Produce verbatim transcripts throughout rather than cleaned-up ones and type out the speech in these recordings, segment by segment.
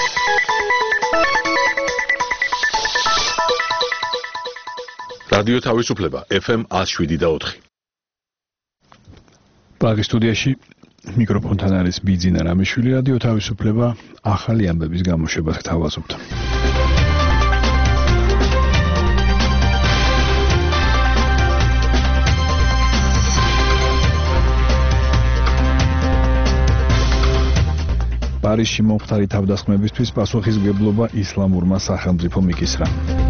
რადიო თავისუფლება ეფ ემ one oh seven და four. პრაღის სტუდიაში მიკროფონთან არის ბიძინა რამიშვილი. რადიო თავისუფლება ახალი ამბების გამოშვებას გთავაზობთ. პარიზში მომხდარი თავდასხმებისთვის პასუხისმგებლობა ისლამურმა სახელმწიფომ იკისრა.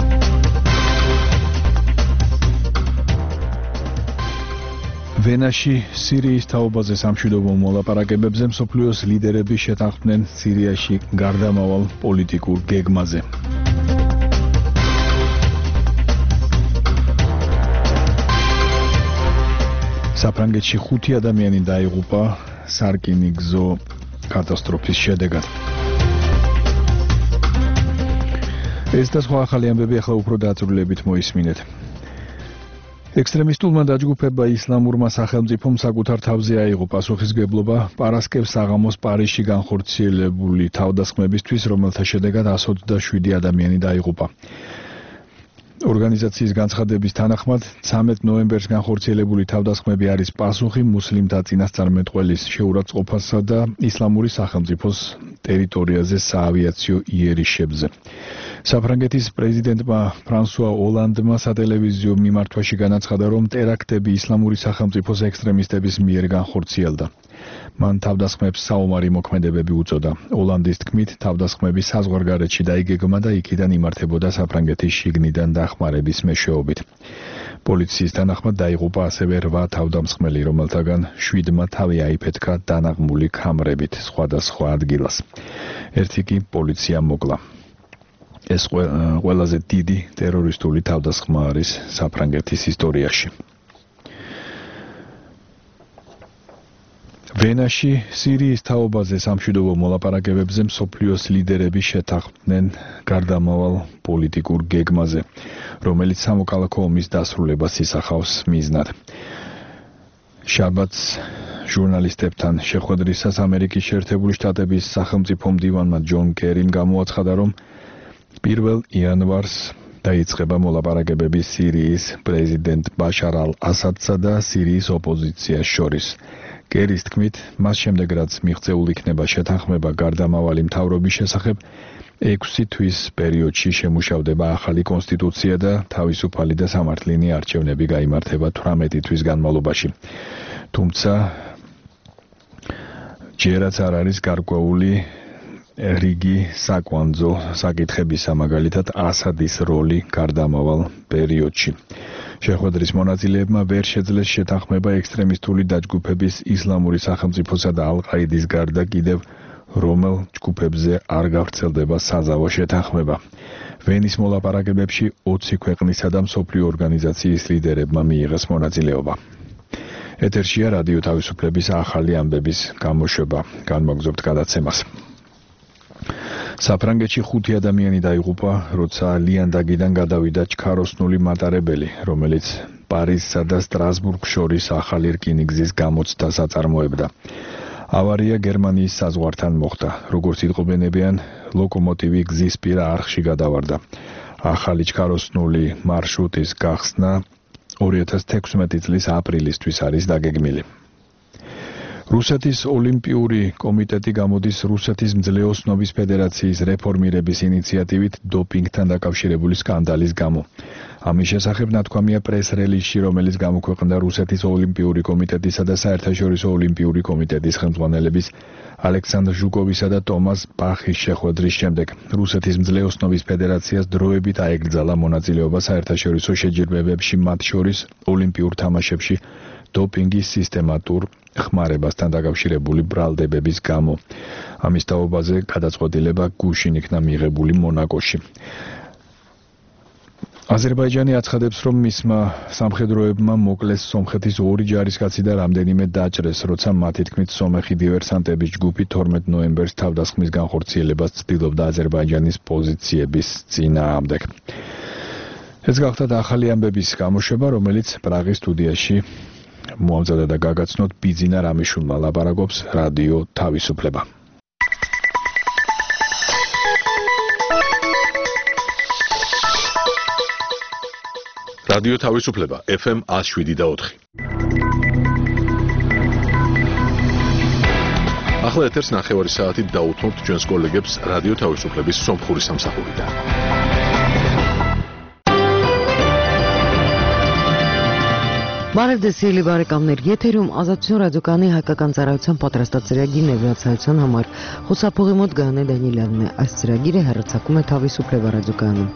ვენაში სირიის თაობაზე სამშვიდობო მოლაპარაკებებზე მსოფლიოს ლიდერები შეთანხმდნენ სირიაში გარდამავალ პოლიტიკურ გეგმაზე. საფრანგეთში ხუთი ადამიანი დაიღუპა სარკინიგზო კატასტროფის შედეგად. ეს და სხვა ახალი ამბები ახლა უფრო დაწვრილებით მოისმინეთ. ექსტრემისტულმა დაჯგუფებმა ისლამურმა სახელმწიფომ საკუთარ თავზე აიღო პასუხისმგებლობა პარასკევს საღამოს პარიზში განხორციელებული თავდასხმებისთვის, რომელთა შედეგად one hundred twenty-seven ადამიანი დაიღუპა. ორგანიზაციის განცხადების თანახმად thirteenth ნოემბერს განხორციელებული თავდასხმები არის პასუხი მუსლიმთა წინასწარმეტყველის შეურაცხყოფასა და ისლამური სახელმწიფოს ტერიტორიაზე საავიაციო იერიშებზე. საფრანგეთის პრეზიდენტმა ფრანსუა ოლანდმა სატელევიზიო მიმართვაში განაცხადა, რომ ტერაქტები ისლამური სახელმწიფოს ექსტრემისტების მიერ განხორციელდა. მან თავდასხმებს საომარი მოქმედებები უწოდა. ოლანდის თქმით, თავდასხმები საზღვარგარეთში დაიგეგმა და იქიდან იმართებოდა საფრანგეთის შიგნიდან დახმარების მეშვეობით. პოლიციის თანახმად დაიღუპა ასევე რვა თავდამსხმელი, რომელთაგან შვიდმა თავი აიფეთქა დანაღმული ქამრებით სხვადასხვა ადგილას. ერთი კი პოლიციამ მოკლა. ეს ყველაზე დიდი ტერორისტული თავდასხმა არის საფრანგეთის ისტორიაში. ვენაში სირიის თაობაზე სამშვიდობო მოლაპარაკებებზე მსოფლიოს ლიდერები შეთანხმდნენ გარდამავალ პოლიტიკურ გეგმაზე, რომელიც სამოქალაქო ომის დასრულებას ისახავს მიზნად. შაბათს ჟურნალისტებთან შეხვედრისას ამერიკის შეერთებული შტატების სახელმწიფო მდივანმა ჯონ კერიმ გამოაცხადა, რომ პირველ იანვარს დაიწყება მოლაპარაკებები სირიის პრეზიდენტ ბაშარ ალ-ასადსა და სირიის ოპოზიციას შორის. კერის თქმით, მას შემდეგ რაც მიღწეულ იქნება შეთანხმება გარდამავალი მთავრობის შესახებ, ექვსი თვის პერიოდში შემუშავდება ახალი კონსტიტუცია და თავისუფალი და სამართლიანი არჩევნები გაიმართება თვრამეტი თვის განმავლობაში. თუმცა ჯერაც არ არის გარკვეული რიგი საკვანძო საკითხებისა, მაგალითად ასადის როლი გარდამავალ პერიოდში. შეხვედრის მონაწილეებმა ვერ შეძლეს შეთანხმება ექსტრემისტული დაჯგუფების ისლამური სახელმწიფოსა და ალ-ყაიდის გარდა კიდევ რომელ ჯგუფებზე არ გავრცელდება საზავო შეთანხმება. ვენის მოლაპარაკებებში ოცი ქვეყნისა და მსოფლიო ორგანიზაციის ლიდერებმა მიიღეს მონაწილეობა. ეთერშია რადიო თავისუფლების ახალი ამბების გამოშვება. განმოგზავნებთ გადაცემას. საფრანგეთში ხუთი ადამიანი დაიღუპა, როცა ლიანდაგიდან გადავიდა ჩქაროსნული მატარებელი, რომელიც პარიზსა და სტრასბურგს შორის ახალი რკინიგზის გამოცდას აწარმოებდა. ავარია გერმანიის საზღვართან მოხდა. როგორც იტყობენებიან, ლოკომოტივი გზისპირა არხში გადავარდა. ახალი ჩქაროსნული მარშრუტის გახსნა two thousand sixteen წლის აპრილისთვის არის დაგეგმილი. რუსეთის ოლიმპიური კომიტეტი გამოდის რუსეთის მძლეოსნობის ფედერაციის რეფორმირების ინიციატივით დოპინგთან დაკავშირებული სკანდალის გამო. ამის შესახებ ნათქვამია პრეს-რელიზში, რომელიც გამოქვეყნდა რუსეთის ოლიმპიური კომიტეტისა და საერთაშორისო ოლიმპიური კომიტეტის ხელმძღვანელების ალექსანდრ ჟუკოვისა და ტომას ბახის შეხვედრის შემდეგ. რუსეთის მძლეოსნობის ფედერაციას დროებით აეკრძალა მონაწილეობა საერთაშორისო შეჯიბრებებში, მათ შორის ოლიმპიურ თამაშებში დოპინგის სისტემატურ ხმარებასთან დაკავშირებული ბრალდებების გამო. ამის თაობაზე გადაწყვეტილება გუშინ იქნა მიღებული მონაკოში. აზერბაიჯანი აცხადებს, რომ მისმა სამხედროებმა მოკლეს სომხეთის ორი ჯარისკაცი და რამდენიმე დაჭრეს, როცა მათი თქმით სომეხი დივერსანტების ჯგუფი თორმეტ ნოემბერს თავდასხმის განხორციელებას ცდილობდა აზერბაიჯანის პოზიციების წინააღმდეგ. ეს გახდა ახალი ამბების გამოშვება, რომელიც პრაღის სტუდიაში მოამზადა და გაგაცნოთ ბიძინა რამიშვილმა, ლაპარაკობს რადიო თავისუფლება. რადიო თავისუფლება ეფ ემ one oh seven point four. ახლა ეთერს ნახევარი საათით დაუთმობთ ჩვენს კოლეგებს რადიო თავისუფლების სომხური სამსახურიდან. Բարևձեզ բարեկամներ, եթերում ազատություն ռադիոկայանի հայկական ծառայության պատրաստած ծրագի ներկայացության համար Խոսափողի մոտ Գայանե Դանիելյանն է։ Այս ծրագիրը հեռարձակում է Თავისუფლება ռադիոկայանում։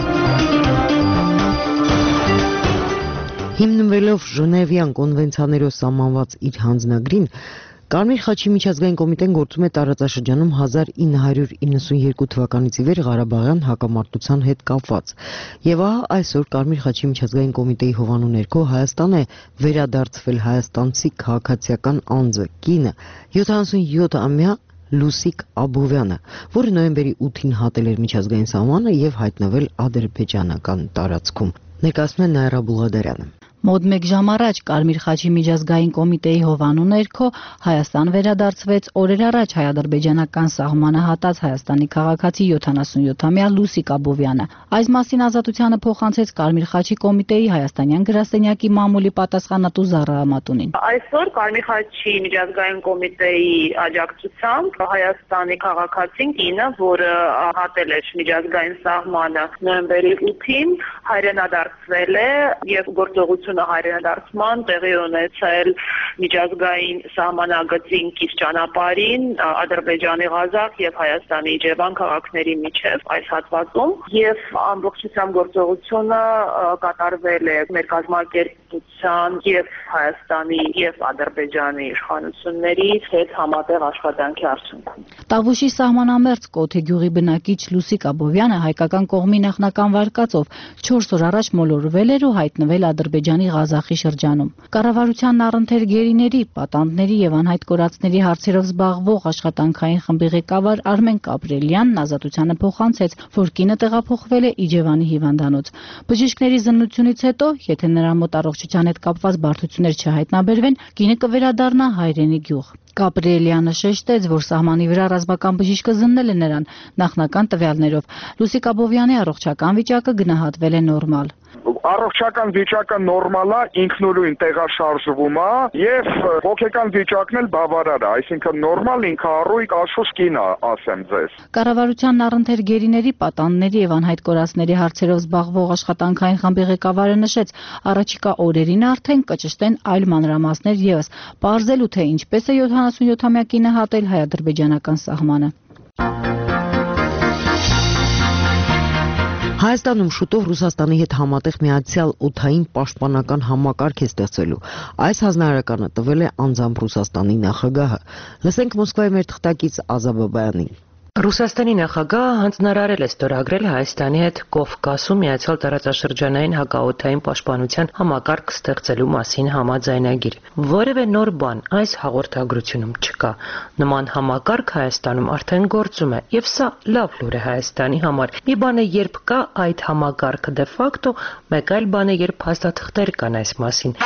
Հիմնվելով Ժնևյան կոնվենցիաներով սահմանված իր հանձնագրին, Կարմիր խաչի միջազգային կոմիտեն գործում է տարածաշրջանում հազար ինը հարյուր իննսունյոթ թվականից ի վեր Ղարաբաղյան հակամարտության հետ կապված։ Եվ ահա այսօր Կարմիր խաչի միջազգային կոմիտեի հովանու ներքո Հայաստան է վերադարձվել հայաստանցի քաղաքացիական անձը, կինը, յոթանասունյոթամյա Լուսիկ Աբովյանը, որը նոյեմբերի ութին հատել էր միջազգային սահմանը եւ հայտնվել ադրբեջանական տարածքում։ Ներկայացնում է Նայրա Բուլղադարյանը։ Մոտ մեկ ժամ առաջ Կարմիր խաչի միջազգային կոմիտեի հովանու ներքո Հայաստան վերադարձվեց օրեր առաջ հայ-ադրբեջանական սահմանը հատած Հայաստանի քաղաքացի յոթանասունյոթամյա Լուսիկ Աբովյանը։ Այս մասին ազատությանը փոխանցեց Կարմիր խաչի կոմիտեի հայաստանյան գրասենյակի մամուլի պատասխանատու Զառա Ամատունին։ Այսօր Կարմիր խաչի միջազգային կոմիտեի աջակցությամբ Հայաստանի քաղաքացին կինը, որը հատել էր միջազգային սահմանը նոյեմբերի ութին, հայրենադարձվել է եւ գործողություն հայրենադարձման տեղի ունեցել միջազգային սահմանագծին կից ճանապարհին Ադրբեջանի Ղազախ եւ Հայաստանի Իջևան քաղաքների միջև այս հատվածում եւ ամբողջությամբ գործողությունը կատարվել է մեր կազմակերպության եւ Հայաստանի եւ Ադրբեջանի իշխանությունների հետ համատեղ աշխատանքի արդյունքում։ Տավուշի սահմանամերձ Կոթե գյուղի բնակիչ Լուսիկ Աբովյանը հայկական կողմի նախնական վարկածով չորս օր առաջ մոլորվել էր ու հայտնվել Ադրբեջանի Ղազախի շրջանում։ Կառավարության առընթեր գերիների, պատանդների եւ անհայտ կորածների հարցերով զբաղվող աշխատանքային խմբի ղեկավար Արմեն Կապրելյանն ազատությանը փոխանցեց, որ կինը տեղափոխվել է Իջևանի հիվանդանոց։ Բժիշկների զննությունից հետո, եթե նրա մոտ առողջության հետ կապված բարդություններ չհայտնաբերվեն, կինը կվերադառնա հայրենի գյուղ։ Կապրելյանը շեշտեց, որ սահմանի վրա ռազմական բժիշկը զննել է նրան նախնական տվյալներով։ Լուսիկ Աբովյանի առողջական վիճակը գնահատվել է նորմալ։ Առողջական վիճակը նորմալ է, ինքնուրույն տեղաշարժվում է եւ հոգեկան վիճակն էլ բավարար է, այսինքն նորմալ ինքնառույգ աշխուժ կին է, ասեմ ձեզ։ Կառավարության առընթեր գերիների, պատանդների եւ անհայտ կորածների հարցերով զբաղվող աշխատանքային խմբի ղեկավարը նշեց, առաջիկա օրերին արդեն կճշտեն այլ մանրամասներ եւս, պարզելու թե ինչպես է յոթանասունյոթամյա կինը հատել հայ-ադրբեջանական սահմանը։ Հայաստանում շուտով Ռուսաստանի հետ համատեղ միացյալ օդային պաշտպանական համակարգ է ստեղծելու։ Այս հանձնարարականը տվել է անձամբ Ռուսաստանի նախագահը։ Լսենք Մոսկվայի մեր թղթակից Ազա Բաբայանին։ Ռուսաստանի նախագահը հանձնարարել է ստորագրել Հայաստանի հետ Կովկասում միացյալ տարածաշրջանային հակաօդային պաշտպանության համակարգ ստեղծելու մասին համաձայնագիր։ Որևէ նոր բան այս հաղորդագրությունում չկա։ Նման համակարգ Հայաստանում արդեն գործում է, եւ սա լավ լուր է Հայաստանի համար։ Մի բան է, երբ կա այդ համակարգը դե ֆակտո, մեկ այլ բան է, երբ փաստաթղթեր կան այս մասին։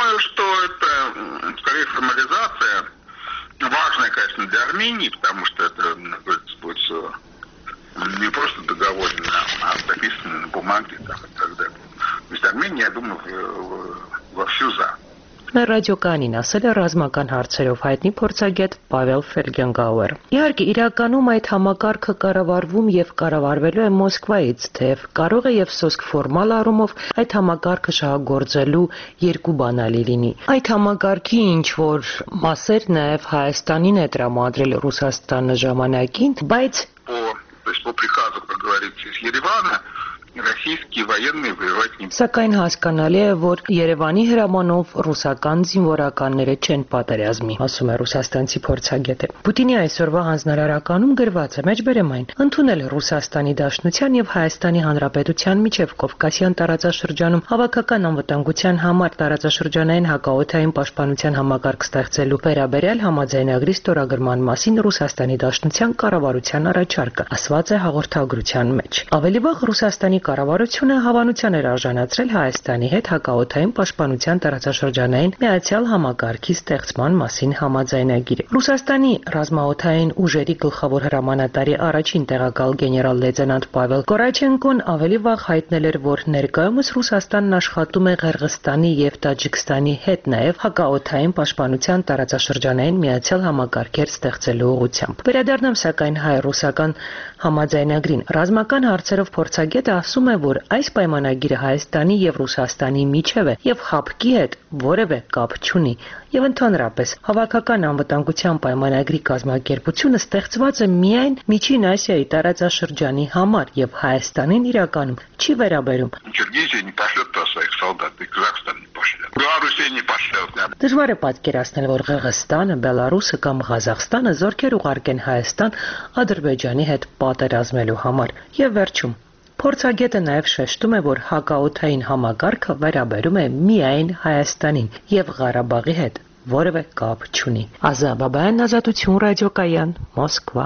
Важно, конечно, для Армении, потому что это будет не просто договор, а записано на бумаге там, и так далее. То есть Армения, я думаю, вовсю за. Նա ռադիոկայանին ասել է ռազմական հարցերով հայտնի փորձագետ Պավել Ֆելգենգաուեր։ Իհարկե, իրականում այդ համակարգը կառավարվում եւ կառավարվելու է Մոսկվայից, թեև կարող է եւ սոսկ ֆորմալ առումով այդ համակարգը շահագործելու երկու բանալի լինի։ Այդ համակարգի ինչ որ մասեր նաեւ Հայաստանին է տրամադրել Ռուսաստանը ժամանակին, բայց по приказу, как говорится, из Еревана российские военные воевать не будут. Սակայն հասկանալի է, որ Երևանի հրամանով ռուսական զինվորականները չեն պատերազմի, ասում է ռուսաստանցի փորձագետը։ Պուտինի այսօրվա հանձնարարականում գրված է, մեջբերեմ այն, ընդունել Ռուսաստանի Դաշնության եւ Հայաստանի Հանրապետության միջև Կովկասյան տարածաշրջանում հավաքական անվտանգության համար տարածաշրջանային հակաօդային պաշտպանության համակարգ ստեղծելու վերաբերյալ համաձայնագրի ստորագրման մասին Ռուսաստանի Դաշնության կառավարության առաջարկը, ասված է հաղորդագրության մեջ։ Ավելի վաղ Ռուսաստանի կառավարությունը հավանության էր արժանացրել Հայաստանի հետ հակաօդային պաշտպանության տարածաշրջանային միացյալ համակարգի ստեղծման մասին համաձայնագիրը։ Ռուսաստանի ռազմաօդային ուժերի գլխավոր հրամանատարի առաջին տեղակալ գեներալ-լեյտենանտ Պավել Կորաչենկոն ավելի վաղ հայտնել էր, որ ներկայումս Ռուսաստանն աշխատում է Ղրղստանի և Տաջիկստանի հետ, նաև հակաօդային պաշտպանության տարածաշրջանային միացյալ համակարգեր ստեղծելու ուղղությամբ։ Վերադառնամ սակայն հայ-ռուսական համաձայնագրին։ Ռազմական հարցերով փորձագետը ասում է, որ այս պայմանագիրը Հայաստանի և Ռուսաստանի միջև է և ՀԱՊԿ-ի հետ որևէ կապ չունի, և ընդհանրապես հավաքական անվտանգության պայմանագրի կազմակերպությունը ստեղծված է միայն Միջին Ասիայի տարածաշրջանի համար և Հայաստանին իրականում չի վերաբերում։ Դժվար է պատկերացնել, որ Ղրղստանը, Բելարուսը կամ Ղազախստանը զորքեր ուղարկեն Հայաստան Ադրբեջանի հետ պատերազմելու համար։ Եվ վերջում, փորձագետը նաև շեշտում է, որ հակաօդային համակարգը վերաբերում է միայն Հայաստանին և Ղարաբաղի հետ որևէ կապ չունի։ Ազա Բաբայան, Ազատություն ռադիոկայան, Մոսկվա։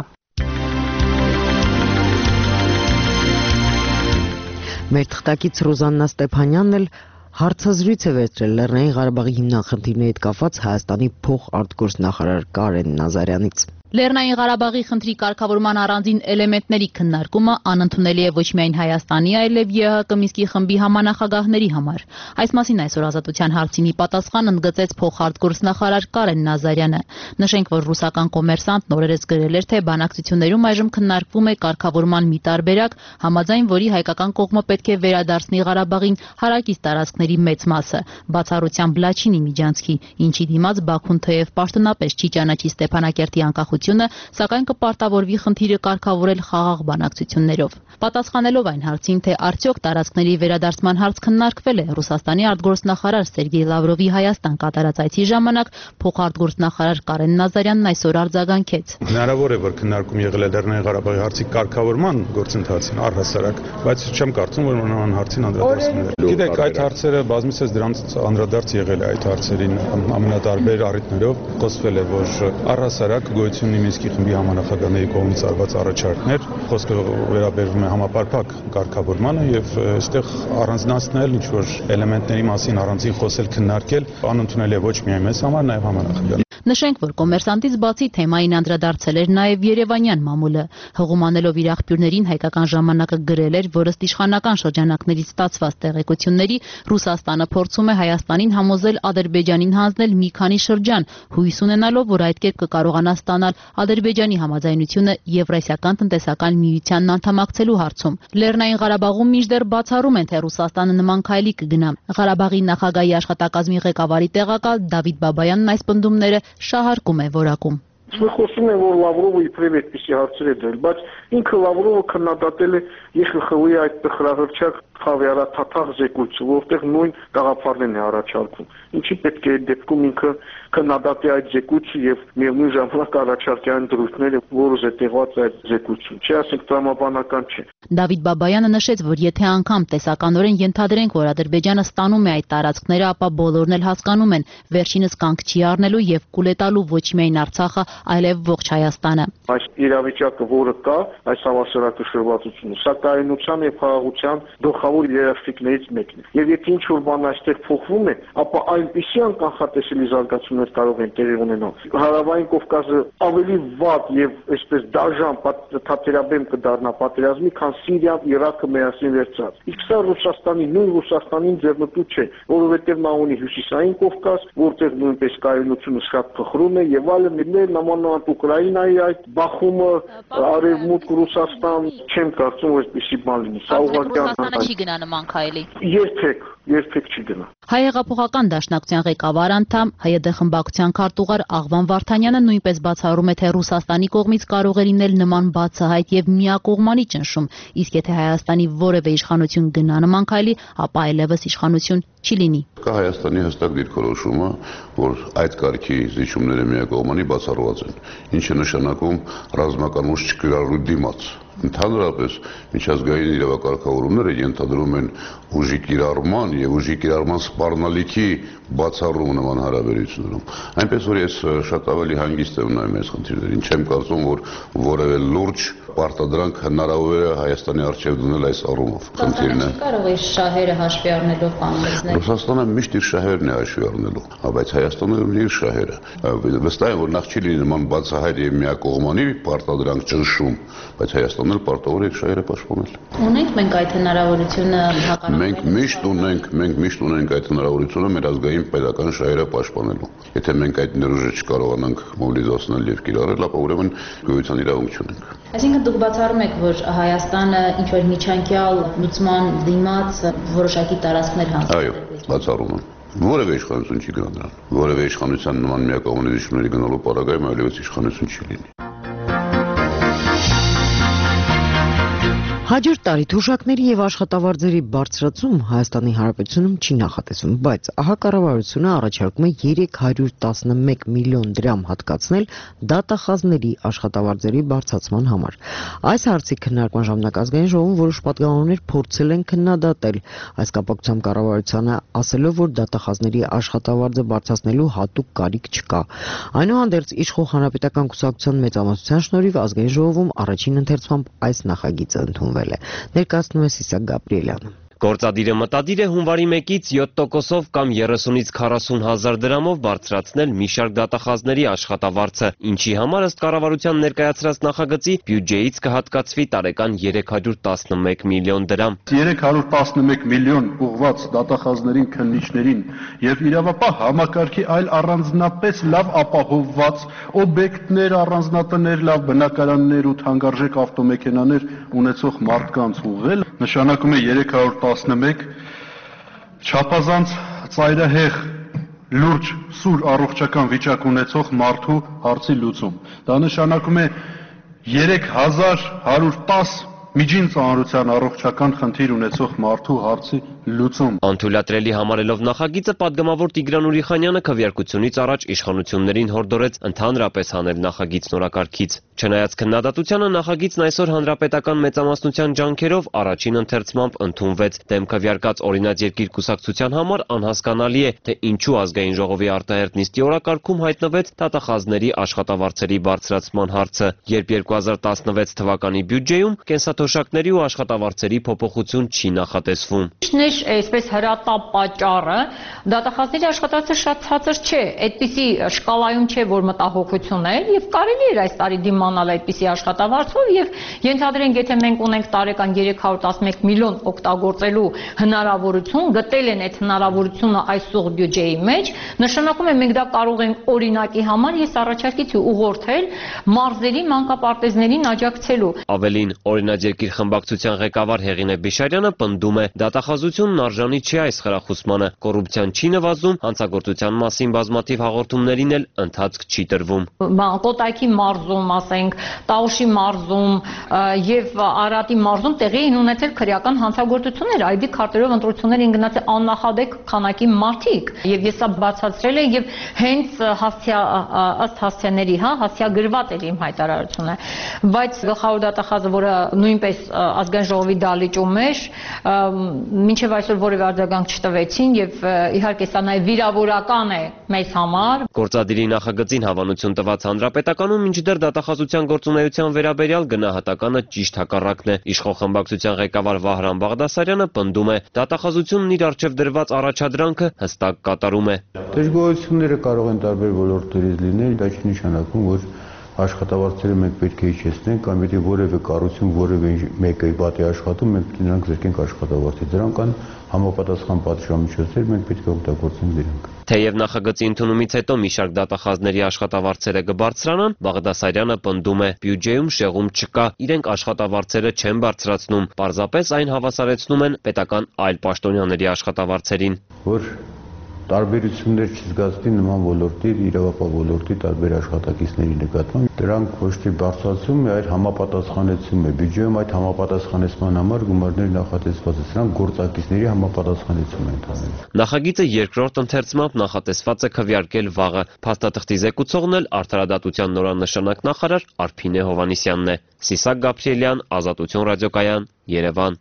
Մեր թղթակից Ռոզաննա Ստեփանյանն էլ հարցազրույց է վերցրել Լեռնային Ղարաբաղի հիմնախնդիրների հետ կապված Հայաստանի փոխարտգործնախարար Կարեն Նազարյանից։ Լեռնային Ղարաբաղի խնդրի կարգավորման առանձին էլեմենտների քննարկումը անընդունելի է ոչ միայն Հայաստանի, այլև ԵՀԿ Մինսկի խմբի համանախագահների համար։ Այս մասին այսօր Ազատության հարցին ի պատասխան ընդգծեց փոխարտգործնախարար Կարեն Նազարյանը։ Նշենք, որ ռուսական կոմերսանտն օրերս գրել էր, թե բանակցություններում այժմ քննարկվում է կարգավորման մի տարբերակ, համաձայն որի հայկական կողմը պետք է վերադարձնի Ղարաբաղին հարակից տարածքների մեծ մասը, բացառությամբ Լաչինի միջանցքի, ինչի դիմաց Բաքուն թեև պաշտոնապես չի ճանաչի Ստեփանակերտի անկախությունը, սակայն կպարտավորվի խնդիրը կարգավորել խաղաղ բանակցություններով։ Պատասխանելով այն հարցին, թե արդյոք տարածքների վերադարձման հարց քննարկվել է, Ռուսաստանի արտգործնախարար Սերգեյ Լավրովի Հայաստան կատարած այցի ժամանակ փոխարտգործնախարար Կարեն Նազարյանն այսօր արձագանքեց։ Հնարավոր է, որ քննարկում եղել է Լեռնային Ղարաբաղի հարցի կարգավորման գործընթացին առհասարակ, բայց չեմ կարծում, որ նման հարցին անդրադառնալու է։ Գիտեք, այդ հարցերը բազմիցս դրանց անդրադարձ եղել է այդ հարցերին ամենատարբեր առիթներով, խոսվել է, որ առհասարակ գոյություն ունի Մինսկի խմբի համանախագահների կողմից արված առաջարկներ, խոսքը վերաբերվում է համապարփակ կարգավորմանը եւ այստեղ առանձնացնել ինչ որ էլեմենտների մասին առանձին խոսել, քննարկել անընդունելի է ոչ միայն մեզ համար, նաեւ համանախագահ։ Նշենք, որ կոմերսանտից բացի թեմային անդրադարձել էր նաև Երևանյան մամուլը, հղումանելով իր աղբյուրներին հայկական ժամանակը գրել էր, որ ըստ իշխանական շրջանակներից ստացված տեղեկությունների Ռուսաստանը փորձում է Հայաստանին համոզել Ադրբեջանին հանձնել մի քանի շրջան, հույս ունենալով, որ այդ կերպ կկարողանա ստանալ Ադրբեջանի համաձայնությունը Եվրասիական տնտեսական միությանն անդամակցելու հարցում։ Լեռնային Ղարաբաղում մինչդեռ բացառում են, թե Ռուսաստանը նման քայլի կգնա։ Ղարաբաղի նախագահի աշխատակազմի ղեկավարի տեղակալ Դավիթ Բաբայանն այս պնդումները շահարկում է որակում։ Jsme խոսում են, որ Լավրովը իբրև այդպիսի հարցեր է դրել, բայց ինքը Լավրովը քննադատել է ԵԽԽՎ-ի այդ տխրահռչակ խավիարաթաթախ զեկույցը, որտեղ նույն գաղափարներն է առաջարկում։ Ինչի պետք է այդ դեպքում ինքը քննադատի այդ զեկույցը եւ միևնույն ժամանակ առաջարկի այն դրույթները, որը զետեղված է այդ զեկույցում։ Չի ասենք տրամաբանական չէ։ Դավիթ Բաբայանը նշեց, որ եթե անգամ տեսականորեն ենթադրենք, որ Ադրբեջանը ստանում է այդ տարածքները, ապա բոլորն էլ հասկանում են, վերջինս կանգ չի առնելու եւ կուլետալու ոչ միայն Արցախը, այլև ողջ Հայաստանը։ Այս իրավիճակը, որը կա, այս հավասարակշռվածությունը, սա կայունության եւ խաղաղության գլխավոր երաշխիքներից մեկն է։ Եվ եթե ինչ-որ բան այստեղ փոխվում է, ապա այնպիսի անկանխատեսելի զարգացումներ կարող են տեղի ունենալ։ Հարավային Կովկասը ավելի վատ եւ այսպես դաժան թատերաբեմ կդառնա պատերազմի, քան Սիրիան, Իրաքը միասին վերցած։ Իսկ սա Ռուսաստանի, նույն Ռուսաստանին ձեռնտու չէ, որովհետեւ նա ունի Հյուսիսային Կովկաս, որտեղ նույնպես կայունությունը շատ փխրուն է եւ այլն, նամանավանդ Ուկրաինայի այդ բախումը, արևմուտք Ռուսաստան, չեմ կարծում, որ այսպեսի բան լինի։ Սա ուղղակի Ռուսաստանը չի գնա նման քայլի։ Երբեք, երբեք չի գնա։ Հայ-հեղափոխական դաշնակցության ղեկավար անդամ ՀՅԴ խմբակցության քարտուղար Աղվան Վարդանյանը նույնպես բացառում է, թե Ռուսաստանի կողմից կարող է լինել նման բացահայտ եւ միակողմանի ճնշում, իսկ եթե Հայաստանի որևէ իշխանություն գնա նման քայլի, ապա այլևս իշխանություն չի լինի։ Կա Հայաստանի հստակ դիրքորոշումը, որ այդ կարգի զիջումները միակողմանի բացառված են, ինչը նշանակում ռազմական ուժ չկիրառելու դիմաց Ընդհանրապես միջազգային իրավակարգավորումները ենթադրում են ուժի կիրառման եւ ուժի կիրառման սպառնալիքի բացառում նման հարաբերություններում։ Այնպես որ ես շատ ավելի հանգիստ եմ նայում այս խնդիրներին, չեմ կարծում, որ որևէ լուրջ պարտադրանք հնարավոր է Հայաստանի առջև դնել այս առումով։ Խնդիրն է։ Կարող է շահերը հաշվի առնելով կանոններ։ Ռուսաստանը միշտ իր շահերն է հաշվի առնելու, բայց Հայաստանը ունի իր շահերը։ Վստահ եմ, որ նախ չի լինի նման բացահայտ եւ միակողմանի պարտադրանք ճնշում, բայց Հայաստանն էլ պարտավոր է իր շահերը պաշտպանել։ Ունենք մենք այդ հնարավորությունը հակառակ։ Մենք միշտ ունենք, մենք միշտ ունենք այդ հնարավորությունը մեր ազգային պետական շահերը պաշտպանելու։ Եթե մենք այդ ներուժը չկարողանանք մոբիլիզացնել եւ կիրառել, ապա ուրեմն գոյության իրավունք չունենք։ Այսինքն դուք բացառում եք, որ Հայաստանը ինչ որ միջանկյալ լուծման դիմաց որոշակի տարածքներ հանձնել։ Այո, բացառում եմ։ Որևէ իշխանություն չի գնա դրան։ Որևէ իշխանության նման միակողմանի դաշինությունների գնալու պարագայում այլևս իշխանություն չի լինի։ Հաջորդ տարի թոշակների եւ աշխատավարձերի բարձրացում Հայաստանի Հանրապետությունում չի նախատեսվում, բայց ահա կառավարությունը առաջարկում է երեք հարյուր տասնմեկ միլիոն դրամ հատկացնել դատախազների աշխատավարձերի բարձրացման համար։ Այս հարցի քննարկման ժամանակ ազգային ժողովում որոշ պատգամավորներ փորձել են քննադատել այս կապակցությամբ կառավարությանը, ասելով, որ դատախազների աշխատավարձը բարձրացնելու հատուկ կարիք չկա։ Այնուհանդերձ իշխող հանրապետական կուսակցության մեծամասնության շնորհիվ ազգային ժողովում առաջին ընթերցմամբ այս նախագիծը ընդունվել է։ Ներկայացնում է Սիսակ Գաբրիելյանը։ Գործադիրը մտադիր է հունվարի մեկից յոթ տոկոսով կամ երեսունից քառասուն հազար դրամով բարձրացնել մի շարք դատախազների աշխատավարձը, ինչի համար ըստ կառավարության ներկայացրած նախագծի բյուջեից կհատկացվի տարեկան երեք հարյուր տասնմեկ միլիոն դրամ։ երեք հարյուր տասնմեկ միլիոն ուղղված դատախազներին, քննիչներին եւ իրավապահ համակարգի այլ առանձնապես լավ ապահովված օբյեկտներ, առանձնատներ, լավ բնակարաններ ու թանկարժեք ավտոմեքենաներ ունեցող մարդկանց ուղղել նշանակում է երեք հարյուր տասնմեկ չափազանց ծայրահեղ լուրջ սուր առողջական վիճակ ունեցող մարդու հարցի լուծում։ Դա նշանակում է երեք հազար հարյուր տասը միջին ծանրության առողջական խնդիր ունեցող մարդու հարցի լուծում։ Անթույլատրելի համարելով նախագիծը պատգամավոր Տիգրան Ուրիխանյանը քվեարկությունից առաջ իշխանություններին հորդորեց ընդհանրապես հանել նախագիծն օրակարգից։ Չնայած քննադատությանը նախագիծն այսօր հանրապետական մեծամասնության ջանքերով առաջին ընթերցմամբ ընդունվեց։ Դեմ քվեարկած օրինաց երկիր կուսակցության համար անհասկանալի է, թե ինչու ազգային ժողովի արտահերտ նիստի օրակարգում հայտնվեց դատախազների աշխատավարձերի բարձրացման հարցը, երբ երկու հազար տասնվեց թվականի բյուջեում կենսաթոշակների ու աշխատավարձերի փոփոխություն չի նախատեսվում։ Այսպես հրատապ պատճառը դատախազների աշխատավարձը շատ ցածր չէ, այդպիսի շկալայում չէ, որ մտահոգություն է եւ կարելի է այս տարի դիմանալ այդպիսի աշխատավարձով եւ ենթադրենք, եթե մենք ունենք տարեկան երեք հարյուր տասնմեկ միլիոն օգտագործելու հնարավորություն, գտել են այդ հնարավորությունը այս սուղ բյուջեի մեջ, նշանակում է մենք դա կարող ենք օրինակի համար ես առաջարկեցի ուղղորդել մարզերի մանկապարտեզներին աջակցելու։ Ավելին, օրինաց երկիր խմբակցության ղեկավար Հեղինե Բիշարյանը պնդում է դատախազությունն արժանի չի այս խրախուսմանը, կոռուպցիան չի նվազում, հանցագործության մասին բազմաթիվ հաղորդումներին էլ ընթացք չի տրվում։ Կոտայքի մարզում, ասենք, Տաուշի մարզում եւ Արարատի մարզում տեղի են ունեցել քրեական հանցագործություններ, այ դի քարտերով ընտրություններ են գնացել աննախադեպ քանակի մարդիկ եւ ես սա բացացրել եմ եւ հենց հասցյա ըստ հասցյաների, հա, հասցյագրված էր իմ հայտարարությունը, բայց գլխավոր դատախազը, որը նույնպես ազգային ժողովի դալիճում էր, մինչև այսօր որևէ արձագանք չտվեցին եւ իհարկե սա նաեւ վիրավորական է մեզ համար։ Գործադիրի նախագծին հավանություն տված հանրապետականում մինչդեռ դատախազության գործունեության վերաբերյալ գնահատականը ճիշտ հակառակն է։ Իշխող խմբակցության ղեկավար Վահրամ Բաղդասարյանը պնդում է, դատախազությունն իր առջև դրված առաջադրանքը հստակ կատարում է։ Դժգոհությունները կարող են տարբեր ոլորտներից լինել, դա չի նշանակում, որ աշխատավարձերը մենք պետք է իջեցնենք, կամ եթե որևէ կառույցում որևէ մեկը վատ է աշխատում, մենք պետք է նրանք զրկենք աշխատավարձից։ Դրանք կան համապատասխան պատժամիջոցներ, մենք պետք է օգտագործենք դրանք։ Թեև նախագծի ընդունումից հետո մի շարք դատախազների աշխատավարձերը կբարձրանան, Բաղդասարյանը պնդում է, բյուջեում շեղում չկա, իրենք աշխատավարձերը չեն բարձրացնում, պարզապես այն հավասարեցնում են պետական այլ պաշտոնյաների աշխատավարձերին։ Որ տարբերություններ չզգացվի նման ոլորտի, իրավապահ ոլորտի տարբեր աշխատակիցների նկատմամբ։ Դրանք ոչ թե բարձրացում է, այլ համապատասխանեցում է։ Բյուջեում այդ համապատասխանեցման համար գումարներ նախատեսված է, սրանք գործակիցների համապատասխանեցում են տանել։ Նախագիծը երկրորդ ընթերցմամբ նախատեսված է քվեարկել վաղը։ Փաստաթղթի զեկուցողն էլ Արդարադատության նորանշանակ նախարար Արփինե Հովհաննիսյանն է։ Սիսակ Գաբրիելյան, Ազատություն ռադիոկայան, Երևան։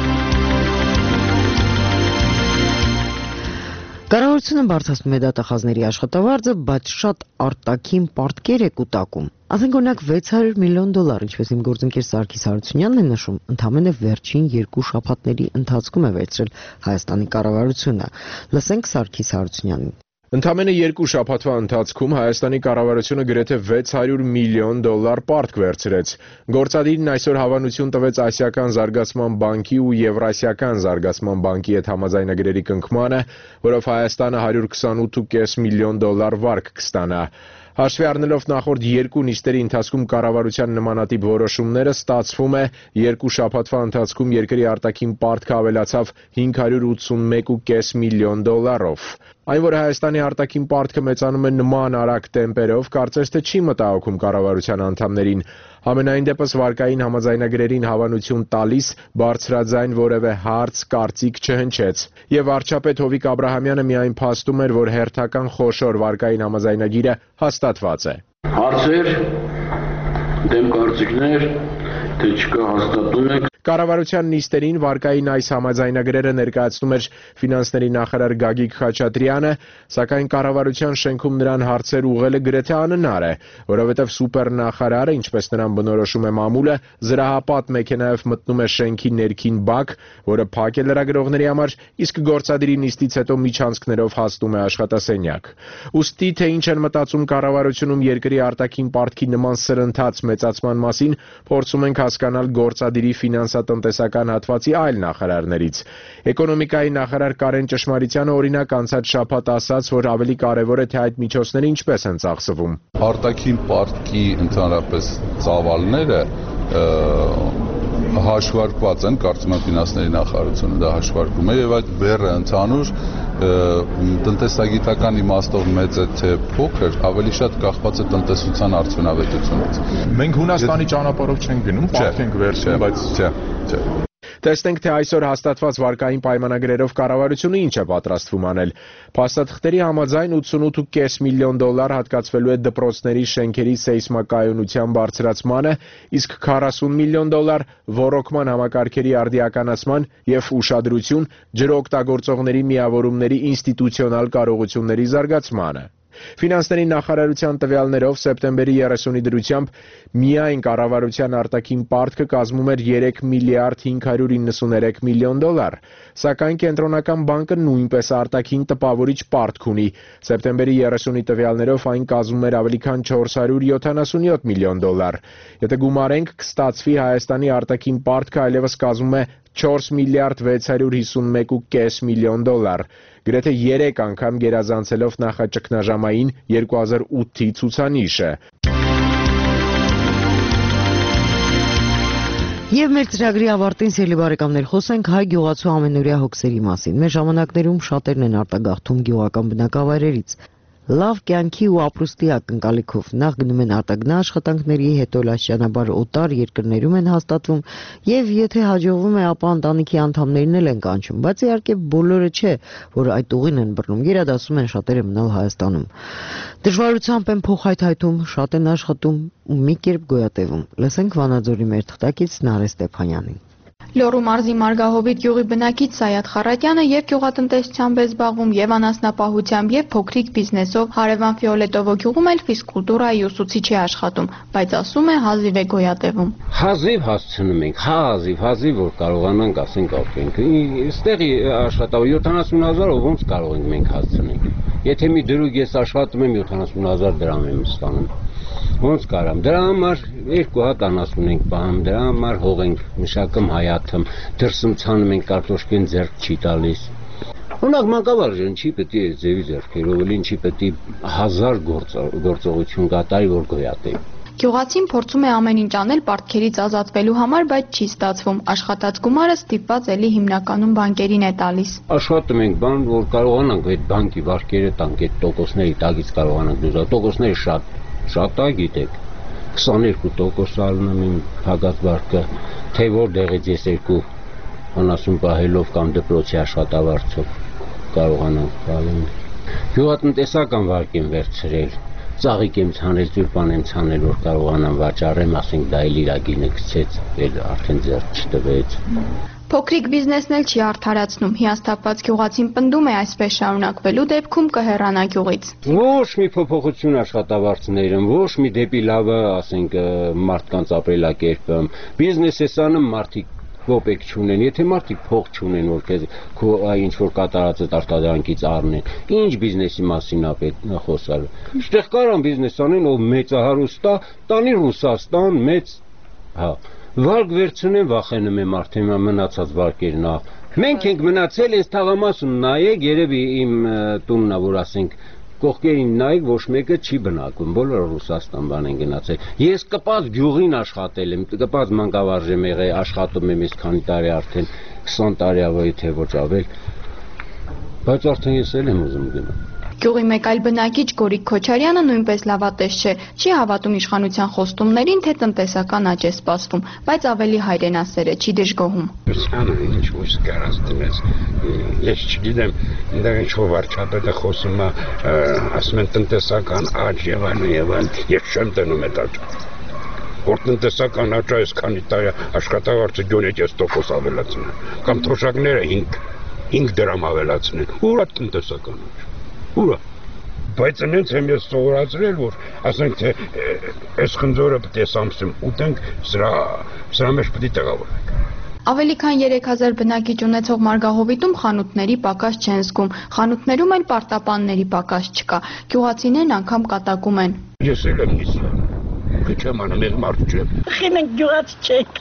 Կառավարությունը բարձրացնում է դատախազների աշխատավարձը, բայց շատ արտաքին պարտքեր է կուտակում։ Ասենք օրինակ վեց հարյուր միլիոն դոլար, ինչպես իմ գործընկեր Սարգիս Հարությունյանն է նշում, ընդամենը վերջին երկու շաբաթների ընթացքում է վերցրել Հայաստանի կառավարությունը։ Լսենք Սարգիս Հարությունյանին։ Ընդամենը երկու շաբաթվա ընթացքում Հայաստանի կառավարությունը գրեթե վեց հարյուր միլիոն դոլար պարտք վերցրեց։ Գործադիրն այսօր հավանություն տվեց Ասիական զարգացման բանկի ու Եվրասիական զարգացման բանկի հետ համաձայնագրերի կնքմանը, որով Հայաստանը հարյուր քսանութ կόμμα պենս միլիոն դոլար վարկ կստանա։ Հաշվի առնելով նախորդ երկու նիստերի ընթացքում կառավարության նմանատիպ որոշումները, ստացվում է երկու շաբաթվա ընթացքում երկրի արտաքին պարտքը ավելացավ հինգ հարյուր ութսունմեկ կόμμα պենս միլիոն դոլարով։ Այն, որ Հայաստանի արտաքին պարտքը մեծանում է նման արագ տեմպերով, կարծես թե չի մտահոգում կառավարության անդամներին։ Համենայն դեպս վարկային համաձայնագրերին հավանություն տալիս բարձրաձայն որևէ հարց, կարծիք չհնչեց։ Եվ վարչապետ Հովիկ Աբրահամյանը միայն փաստում էր, որ հերթական խոշոր վարկային համաձայնագիրը հաստատված է։ Հարցեր, դեմ կարծիքներ, թե չկա հաստատում եք։ Կառավարության նիստերին վարկային այս համաձայնագրերը ներկայացնում էր ֆինանսների նախարար Գագիկ Խաչատրյանը, սակայն կառավարության շենքում նրան հարցեր ուղղելը գրեթե անհնար է, որովհետև սուպերնախարարը, ինչպես նրան բնորոշում է մամուլը, զրահապատ մեքենայով մտնում է շենքի ներքին բակ, որը փակ է լրագրողների համար, իսկ գործադիրի նիստից հետո միջանցքներով հասնում է աշխատասենյակ։ Ուստի թե ինչ են մտածում կառավարությունում երկրի արտաքին պարտքի նման սրընթաց մեծացման մասին, փորձում ենք հասկանալ գործադիրի ֆինանսատնտեսական հատվածի այլ նախարարներից։ Էկոնոմիկայի նախարար Կարեն Ճշմարիտյանը օրինակ անցած շաբաթ ասաց, որ ավելի կարևոր է թե այդ միջոցները ինչպես են ծախսվում։ Արտաքին պարտքի ընդհանրապես ծավալները հաշվարկված են, կարծում եմ ֆինանսների նախարարությունը դա հաշվարկում է եւ այդ բեռը ընդհանուր տնտեսագիտական իմաստով մեծ է թե փոքր, ավելի շատ կախված է տնտեսության արդյունավետությունից։ Մենք Հունաստանի ճանապարհով չենք գնում, պարտք ենք վերցնում, բայց չէ, չէ։ Տեսնենք, թե այսօր հաստատված վարկային պայմանագրերով կառավարությունը ինչ է պատրաստվում անել։ Փաստաթղթերի համաձայն ութսունութ կόμμα պենս միլիոն դոլար հատկացվելու է դպրոցների շենքերի սեյսմակայունության բարձրացմանը, իսկ քառասուն միլիոն դոլար ոռոգման համակարգերի արդիականացման եւ ուշադրություն ջրօգտագործողների միավորումների ինստիտուցիոնալ կարողությունների զարգացմանը։ Ֆինանսների նախարարության տվյալներով սեպտեմբերի երեսունի դրությամբ միայն կառավարության արտաքին պարտքը կազմում էր երեք միլիարդ հինգ հարյուր իննսուներեք միլիոն դոլար, սակայն կենտրոնական բանկը նույնպես արտաքին տպավորիչ պարտք ունի։ Սեպտեմբերի երեսունի տվյալներով այն կազմում էր ավելի քան չորս հարյուր յոթանասունյոթ միլիոն դոլար։ Եթե գումարենք, կստացվի Հայաստանի արտաքին պարտքը այլևս կազմում է չորս միլիարդ վեց հարյուր հիսունմեկ կόμμα պենս միլիոն դոլար, գրեթե երեք անգամ գերազանցելով նախաճգնաժամային երկու հազար ութի ցուցանիշը։ Եվ մեր ծրագրի ավարտին, սիրելի բարեկամներ, խոսենք հայ գյուղացու ամենօրյա հոգսերի մասին։ Մեր ժամանակներում շատերն են արտագաղթում գյուղական բնակավայրերից։ Լավ կյանքի ու ապրուստի ակնկալիքով նախ գնում են արտագնա աշխատանքների, հետո լաշճանաբար օտար երկրներում են հաստատվում եւ եթե հաջողվում է, ապա ընտանիքի անդամներն էլ են կանչում, բայց իհարկե բոլորը չէ, որ այդ ուղին են բռնում, գերադասում են շատերը մնալ Հայաստանում։ Դժվարությամբ են փոխհայթայթում, շատ են աշխատում ու մի կերպ գոյատևում։ Լսենք Վանաձորի մեր թղթակից Նարէ Ստեփանյանին։ Լոռու մարզի Մարգահովիտ գյուղի բնակիչ Սայաթ Խարատյանը եւ գյուղատնտեսությամբ է զբաղվում եւ անասնապահությամբ եւ փոքրիկ բիզնեսով։ Հարևան Ֆիոլետովո գյուղում էլ ֆիզկուլտուրայի ուսուցիչ է աշխատում, բայց ասում է հազիվ է գոյատևում։ Հազիվ հասցնում ենք, հազիվ, հազիվ որ կարողանանք, ասենք, ապրենք։ Այստեղ աշխատավար յոթանասուն հազարով ոնց կարող ենք մենք հասցնենք։ Եթե մի դրուկ ես աշխատում եմ յոթանասուն հազար դրամ եմ ստանում։ Ոնց կարամ, դրա համար երկու հատ անասուն ենք պահում, դրա համար հող ենք մշակում հայաթում, դրսում ցանում ենք կարտոշկեն ձեռք չի տալիս։ Օրինակ մանկավարժը ինչի պետք է ձևի ձեռքերով, ինչի պետք է հազար գործողություն կատարի, որ գոյատևի։ Գյուղացին փորձում է ամեն ինչ անել պարտքերից ազատվելու համար, բայց չի ստացվում։ Աշխատած գումարը ստիպված էլի հիմնականում բանկերին է տալիս։ Աշխատում ենք բան, որ կարողանանք այդ բանկի վարկերը տանք, այդ տոկոսների տակից կարողանանք դուզալ։ Տոկոսները շատ, շատ է, գիտեք։ քսաներկու տոկոս ալնում իմ փակած վարկը, թե որտեղից ես երկու անասուն պահելով կամ դպրոցի աշխատավարձով կարողանանք տալ։ Գյուղատնտեսական վարկ եմ վերցրել, ծաղիկ եմ ցանել, ծուրպան եմ ցանել, որ կարողանամ վաճառեմ, ասենք դա էլ իր գինը գցեց, էլ արդեն ձեռք չտվեց։ Փոքրիկ բիզնեսն էլ չի արդարացնում։ Հիասթափված գյուղացին պնդում է այսպես շարունակվելու դեպքում կհեռանա գյուղից։ Ոչ մի փոփոխություն աշխատավարձներում, ոչ մի դեպի լավը, ասենք, մարդկանց ապրելակերպը, բիզնեսը սանը մարդիկ կոպեկ չունեն, եթե մարդիկ փող չունեն, որ քեզ քո ինչ որ կատարածը արտադրանքից առնեն, ինչ բիզնեսի մասին է պետք խոսալ։ Այստեղ կարան բիզնես անեն, ով մեծահարուստ է, տանի Ռուսաստան, մեծ, հա, վարկ վերցնեն, վախենում եմ արդեն մնացած վարկերն է։ Մենք ենք մնացել, այս թաղամասում նայեք, երևի իմ տունն է, որ ասենք կողքերին նայեք, ոչ մեկը չի բնակվում, բոլորը Ռուսաստան բան են գնացել։ Ես կպած գյուղին աշխատել եմ, կպած մանկավարժ եմ եղել, աշխատում եմ այս քանի տարի արդեն քսան տարի ավայի թե ոչ ավել, բայց արդեն ես էլ եմ ուզում գնալ։ Գյուղի մեկ այլ բնակիչ Գորիկ Քոչարյանը նույնպես լավատես չէ, չի հավատում իշխանության խոստումներին, թե տնտեսական աճ է սպասվում, բայց ավելի հայրենասեր է, չի դժգոհում։ Ուսանը ինչ ուս կարած դնես, ես չգիտեմ, դա ինչ-որ վարչապետը խոսում է, ասում են տնտեսական աճ եւ այլն եւ այլն, ես չեմ տնում այդ աճը։ Որ տնտեսական աճը այսքանի տարի աշխատավարձը գոնե կես տոկոս ավելացնեն, կամ թոշակները հինգ դրամ ավելացնեն, ուր է տնտեսական աճ։ Ուրա, բայց նենց եմ ես սովորացրել, որ ասենք թե այս խնձորը պետք է սամսում ուտենք, սրա մեջ պետք է տեղավորենք։ Ավելի քան երեք հազար բնակիչ ունեցող Մարգահովիտում խանութների պակաս չեն զգում, խանութներում էլ պարտապանների պակաս չկա, գյուղացիներն անգամ կատակում են։ Ես էլ եմ նիսում, չեմ անում, ես մարդ չեմ։ Խինենք գյուղացի չեք։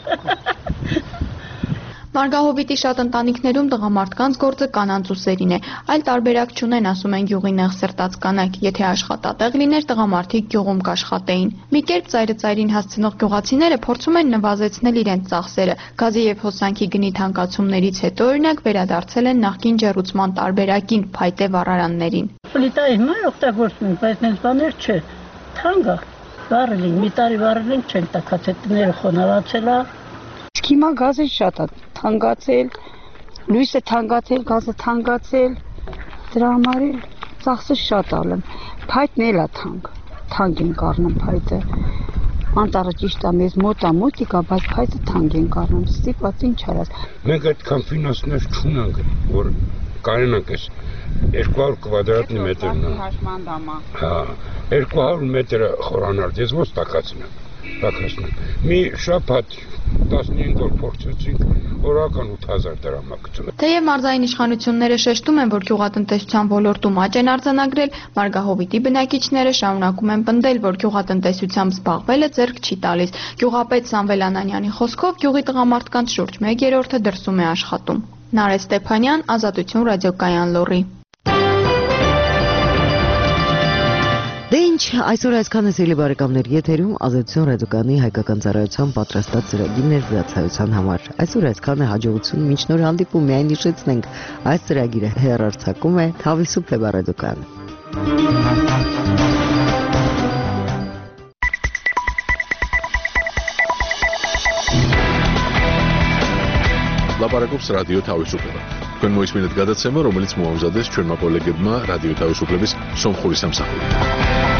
Մարգահովիտի շատ ընտանիքներում տղամարդկանց գործը կանանց ուսերին է, այլ տարբերակ չունեն, ասում են գյուղի նեղ սրտած կանայք, եթե աշխատատեղ լիներ, տղամարդիկ գյուղում կաշխատեին։ Մի կերպ ծայրը ծայրին հասցնող գյուղացիները փորձում են նվազեցնել իրենց ծախսերը, գազի եւ հոսանքի գնի թանկացումներից հետո օրինակ վերադարձել են նախկին ջեռուցման տարբերակին, փայտե վառարաններին։ Պլիտայի հիմա օգտագործում ենք, բայց նենց բաներ չէ, թանկ է, վառել ենք, մի տարի վառել ենք, չենք տաքած, այդ տները խոնավացել է։ Հիմա գազը շատ է թանկացել, լույսը թանկացել, գազը թանկացել, դրա համար էլ ծախսը շատ ալեմ, փայտն էլ է թանկ, թանկ են կառնում փայտը, անտառը ճիշտ է մեզ մոտ է մոտիկա, բայց փայտը թանկ են կառնում, ստիպված ինչ արած։ Մենք այդքան ֆինանսներ չունենք, որ կարենանք այս երկու հարյուր կվադրատնի մետրն է։ Հա, երկու հարյուր մետրը խորանարդ, ես ո՞նց տաքացնեմ։ Մի շաբաթ տասնհինգ օր փորձեցինք, օրական ութ հազար դրամ գցում։ Թեև մարզային իշխանությունները շեշտում են, որ գյուղատնտեսության ոլորտում աճ են արձանագրել, Մարգահովիտի բնակիչները շարունակում են պնդել, որ գյուղատնտեսությամբ զբաղվելը ձեռք չի տալիս։ Գյուղապետ Սամվել Անանյանի խոսքով գյուղի տղամարդկանց շուրջ մեկ երրորդը դրսում է աշխատում։ Նարեկ Ստեփանյան, Ազատություն ռադիոկայան լոռի։ Դե ինչ, այսօր այսքան է սիրելի բարեկամներ, եթերում Ազատություն ռադիոկայանի հայկական ծառայության պատրաստած ծրագիրն էր վրացայության համար։ Այսօր այսքան է, հաջողություն, մինչ նոր հանդիպում, միայն հիշեցնենք, այս ծրագիրը հեռարձակում է Թավիսուփ ռադիոկայանը։ Լապարակոպս ռադիո Թավիսուփը։ Կնոյս մինետ գադացեմը, რომელიც մոհամզադես չերմակոլեգեբմա ռադիո Թավիսուփլեբիս Սոմխուրի Սամսախուրի։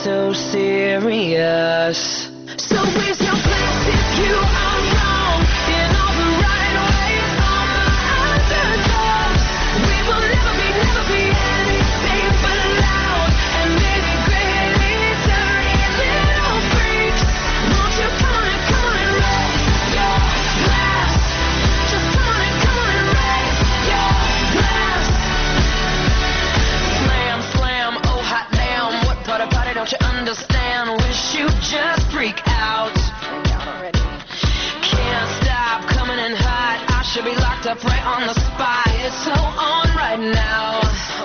so serious? So raise your glass if you are wrong in all the right ways. All the underdogs, we will never be, never be anything but loud and maybe greatly dirty little freaks. Won't you come on and come on and raise your glass? Just come on and come on and raise your glass. Slam, slam, oh hot damn, what part of party don't you understand? Wish you just freak out. Can't stop coming in hot. I should be locked up right on the spot. It's so on right now.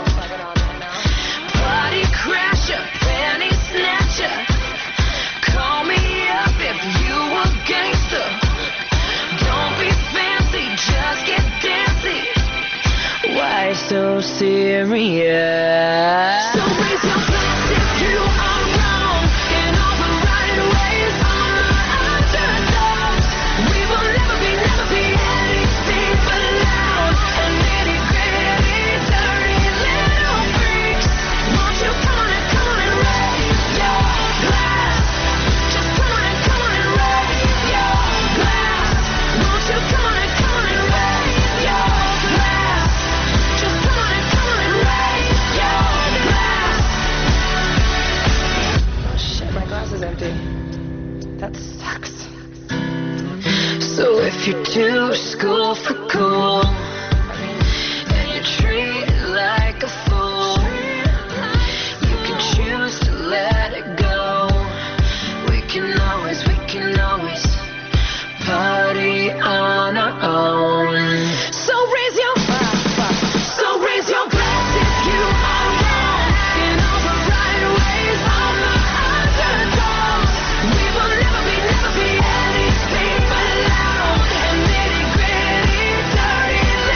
Party crasher, panty snatcher. Call me up if you a gangster. Don't be fancy, just get dancy. Why so serious? So raise your glass if you are wrong in all the right ways. All the underdogs, we will never be, never be anything but loud and nitty gritty, dirty little freaks. Won't you come on and come on and raise your glass? Just come on and come on and raise your glass. Won't you come on and come on and raise your glass? Just come on and come on and raise your glass. Oh shit, my glass is empty. That sucks. So if you do school for cool and you treat it like a fool, you can choose to let it go. We can always, we can always party on our own. So raise your So raise your glass if you are wrong in all the right ways. All the underdogs, we will never be, never be anything but loud and nitty gritty, dirty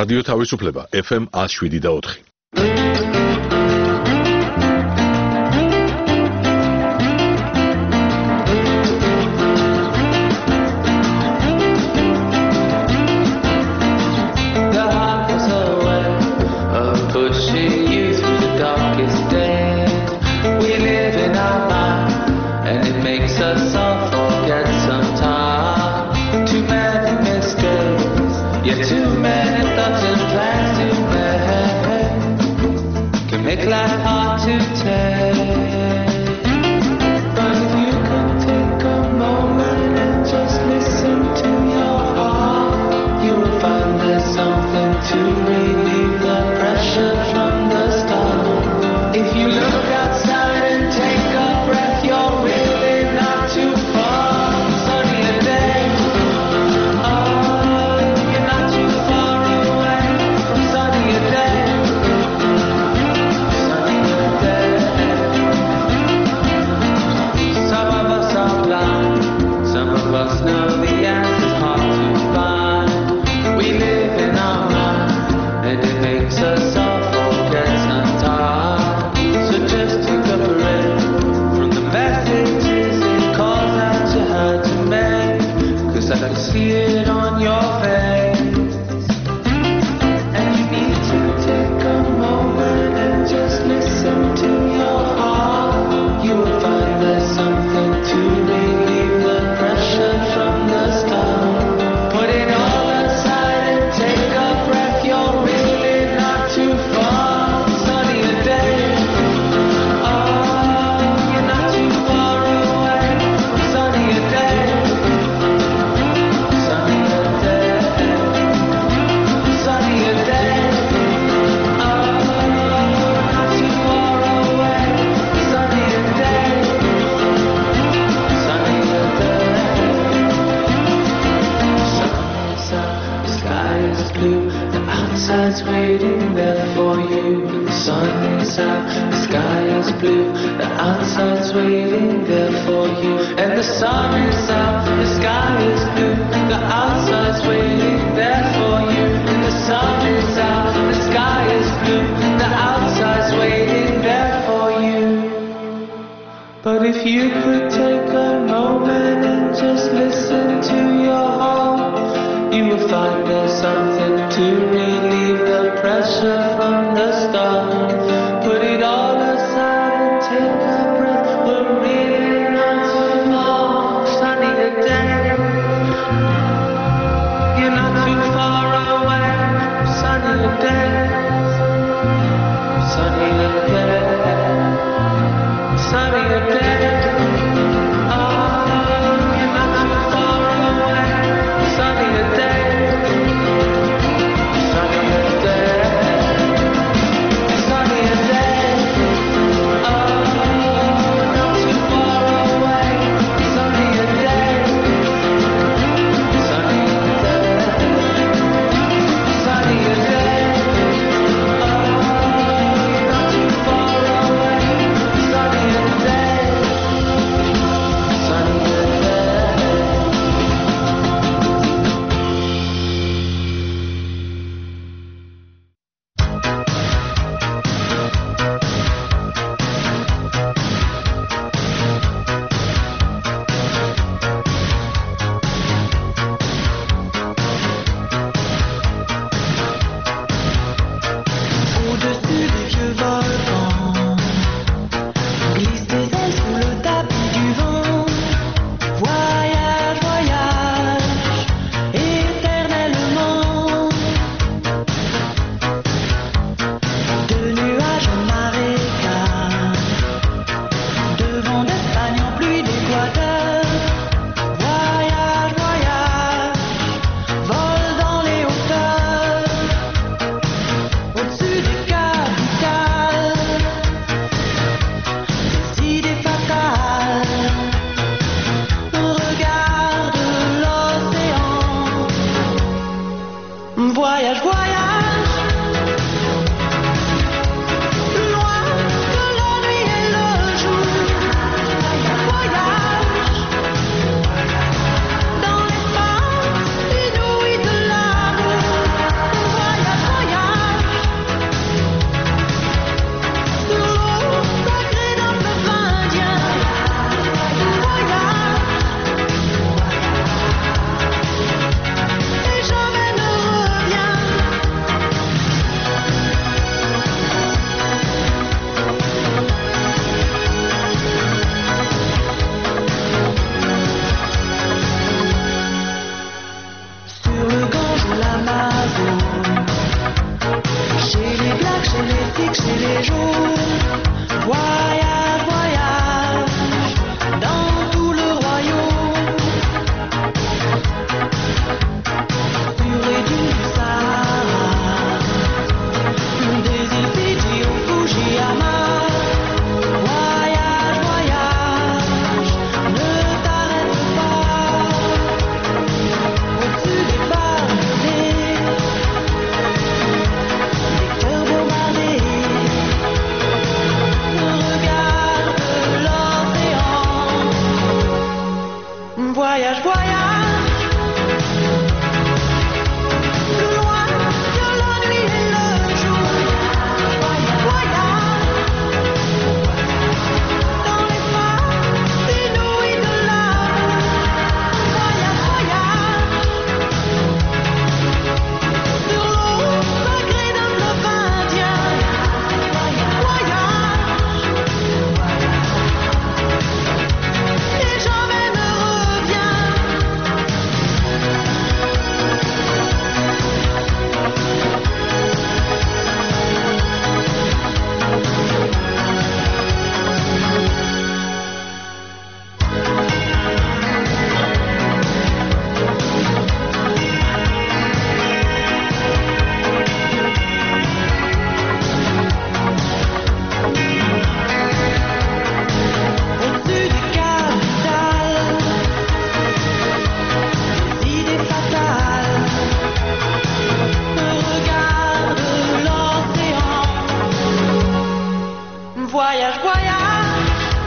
რადიო თავისუფლება ეფ ემ one oh seven და four. Make life hard to take, but if you could take a moment and just listen to your heart, you will find there's something to relieve the pressure from the start. If you look outside and take a breath, you're really not too far. Sunny a day, oh, you're not too far away from sunny a day. Us know the answer's hard to find. We live in our mind, and it makes us all forget sometimes. So just take a breath from the messages and calls that you had to make, 'cause I can see it on your face. And you need to take a moment and just listen to your heart. You will find there's something to relieve the pressure from the start. Put it all aside and take a breath. You're really not too far. Sunny a day, oh, you're not too far away. Sunny a day, sunny a day, sunny a day, oh, not too far away. Sunny a day, sunny a day. The sky is blue, the outside's waiting there for you. The sun is out, the sky is blue, the outside's waiting there for you. And the sun is out, the sky is blue, the outside's waiting there for you. And the sun is out, the sky is blue, the outside's waiting there for you. But if you could take a moment and just listen to your heart, you will find there's something to relieve the pressure from the start. Put it all aside and take a breath. We're really not too far. Sunny a day, you're not too far away. Sunny a day, sunny a day, sunny a day. Sunny a day. fixer les jours. Voyage, voyage dans tout le royaume. Purée du Sahara, des îles Fidji au Fujiyama. Voyage, voyage, ne t'arrête pas. Au-dessus des palmiers, des cœurs bombardés. Regarde l'océan. Voyage, voyage. Plus loin que la nuit et le jour. Voyage. Dans l'espace inouï de l'amour. Voyage, voyage. Sur l'eau sacrée d'un fleuve indien. Voyage. Et jamais ne reviens. Au-dessus des capitales, des idées fatales. Regarde l'océan. Voyage, voyage.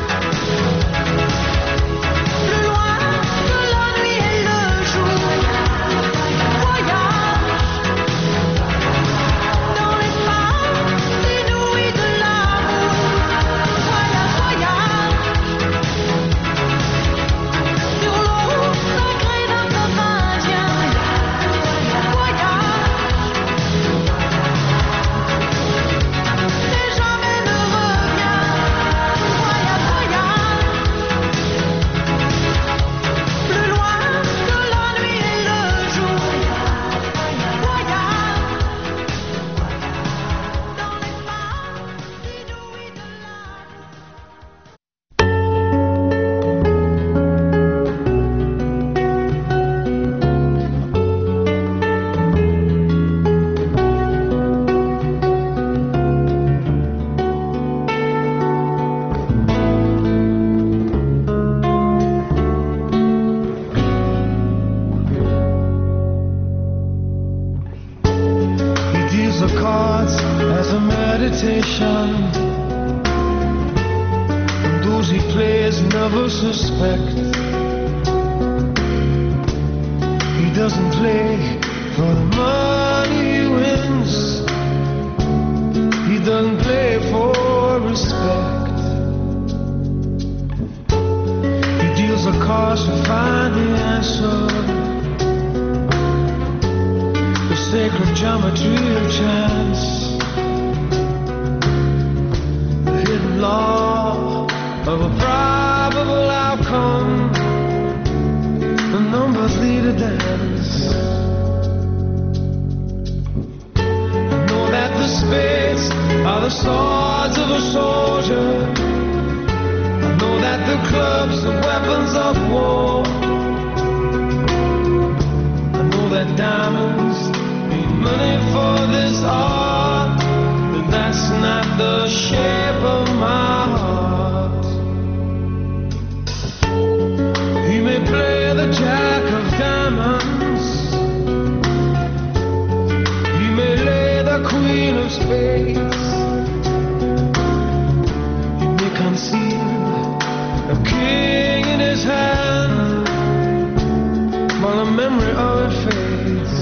Plus loin que la nuit et le jour. Voyage. Dans l'espace inouï de l'amour. Voyage, voyage. Sur l'eau sacrée d'un fleuve indien. Voyage. Et jamais ne reviens. Voyage, voyage. Plus loin que la nuit et le jour. Voyage. Dans l'espace inouï de He deals the cards as a meditation. And those he plays never suspect. He doesn't play for the money he wins. He doesn't play for respect. He deals the cards to find the answer. The sacred geometry of chance, the hidden law of a probable outcome. The numbers lead a dance. I know that the spades are the swords of a soldier. I know that the clubs are weapons of war. I know that diamonds need money for this art, but that's not the shape of my heart. He may play the jack of diamonds. He may lay the queen of spades. He may conceal a king in his hand, while the memory of it fades.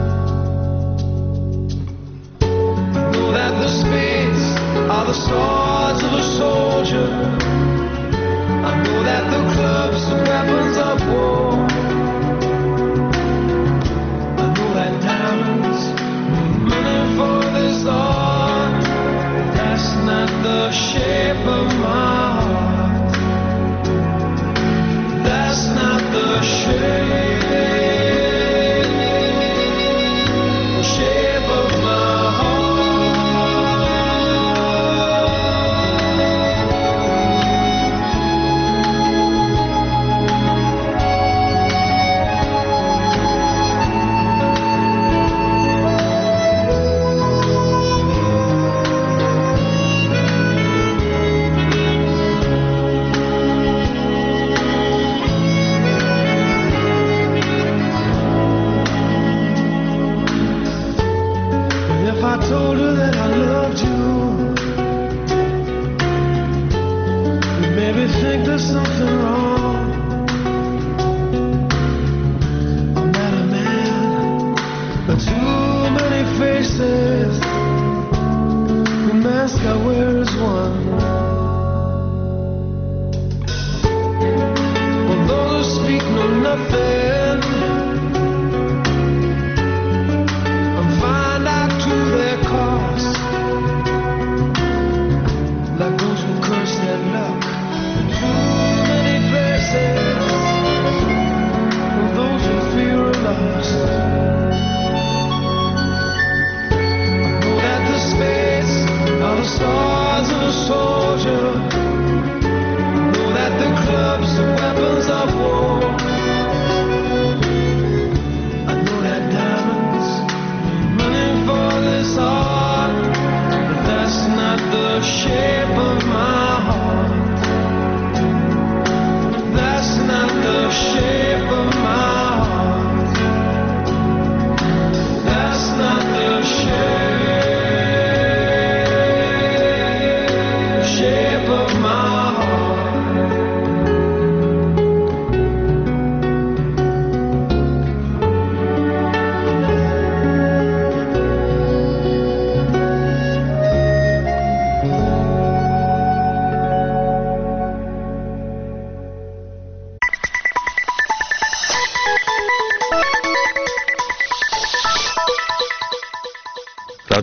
I know that the spades are the swords of a soldier. I know that the clubs are weapons of war. I know that diamonds need money for this art. That's not the shape of my heart. That's not the shape. Shape of my heart.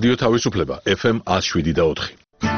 რადიო თავისუფლება ეფ ემ one oh seven და four.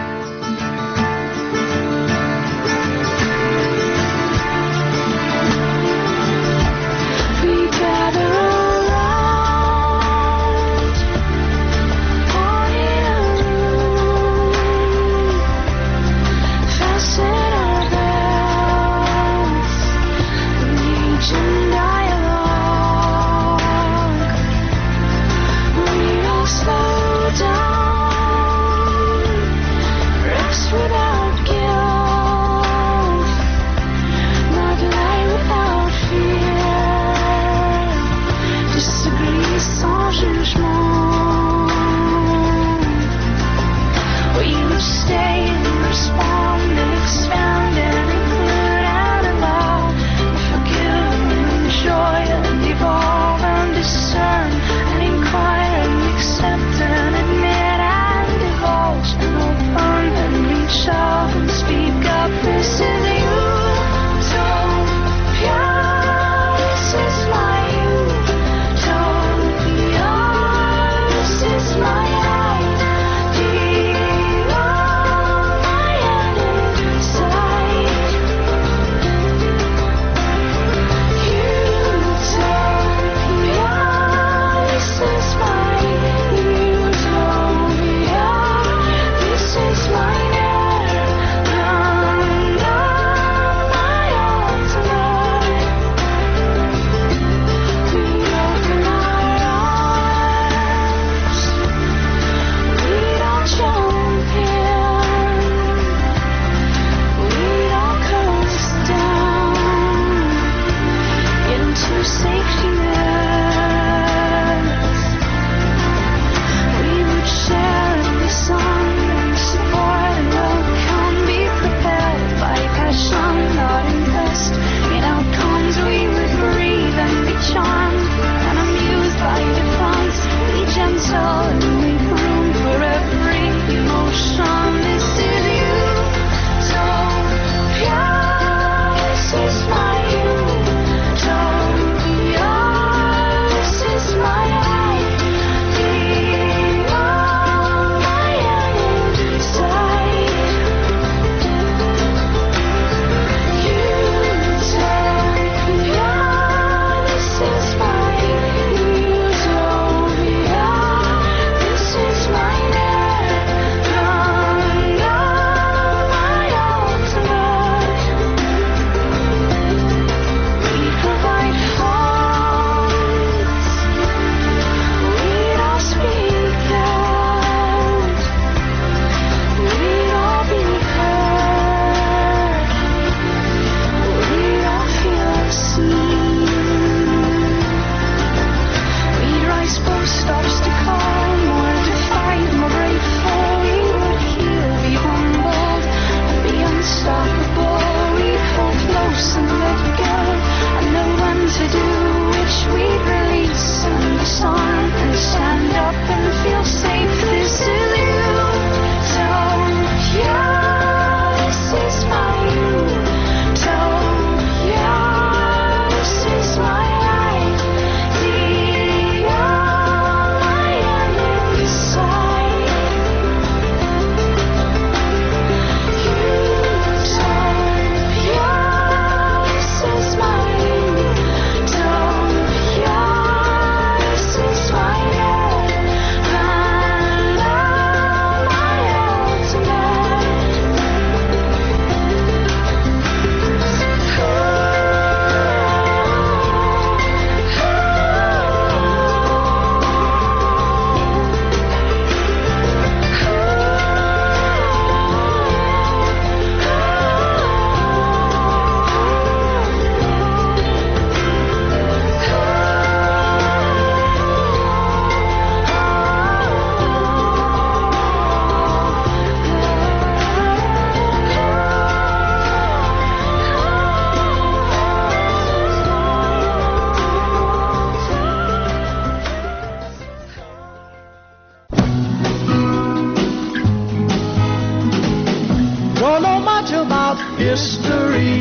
history,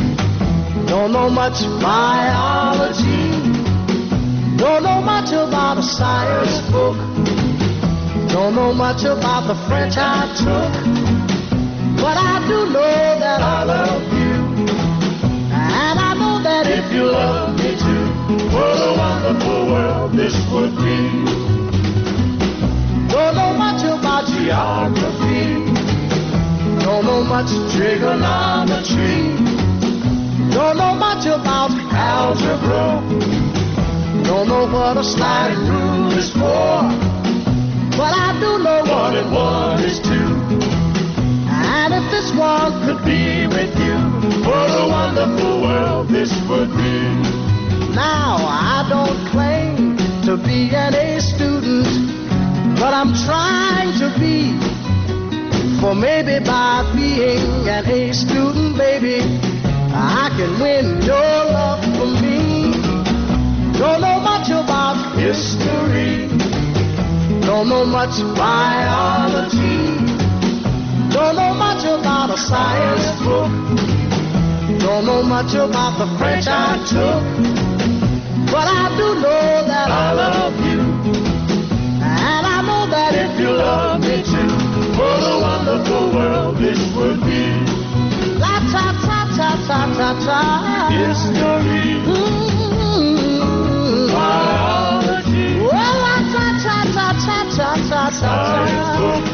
don't know much biology, don't know much about a science book, Don't know much about the French I took, but I do know that I love you. And I know that if you love me too, what a wonderful world this would be. Don't know much about geography, don't know much trigonometry, don't know much about algebra, don't know what a sliding rule is for, but I do know one and one is two. And if this one could be with you, what a wonderful world this would be. Now I don't claim to be an A student, but I'm trying to be. For maybe by being an A student, baby, I can win your love for me. Don't know much about history, don't know much biology, don't know much about a science book, don't know much about the French I took, but I do know that I love you. And I know that if you love me too, what a wonderful world this would be. La ta ta ta ta ta ta. History. Mm-hmm. Biology. Well, la ta ta ta ta ta ta ta. Science book.